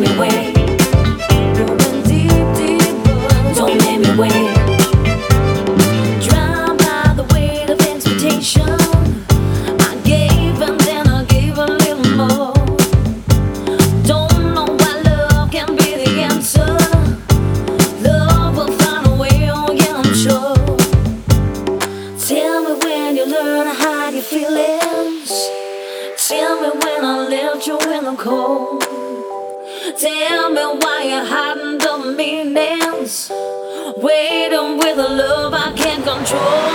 me wait. Going deep, deep. Don't make me wait. Drowned by the weight of expectation. I gave and then I gave a little more. Don't know why love can be the answer. Love will find a way, oh yeah, I'm sure. Tell me when you learn to hide your feelings. Tell me when I left you in the cold. Tell me why you're hiding the meanings. Waiting with a love I can't control.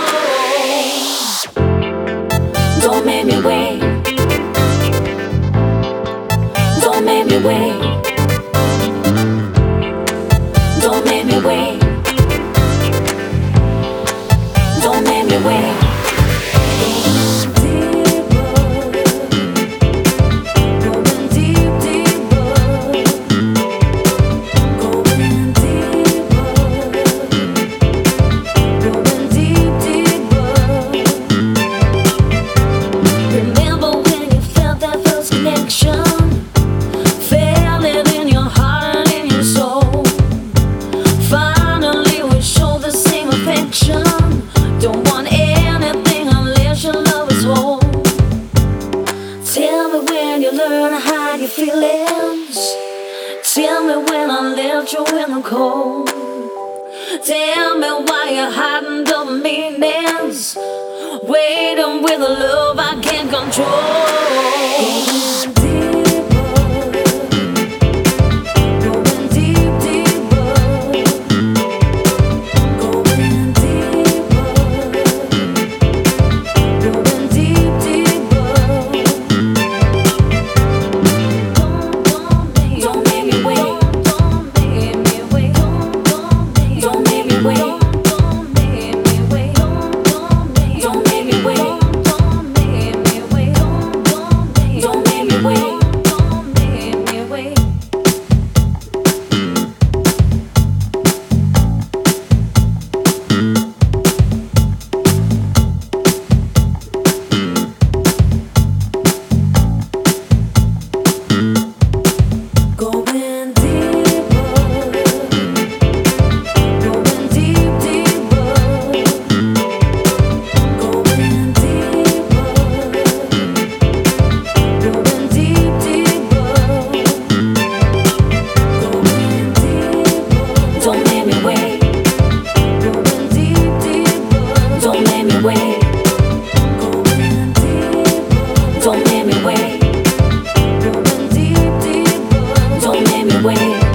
Don't make me wait. Don't make me wait. Don't make me wait. Don't make me wait. Don't want anything unless your love is whole. Tell me when you learn to hide your feelings. Tell me when I left you in the cold. Tell me why you're hiding the meanings. Waiting with a love I can't control. Don't make me wait. Don't make me wait.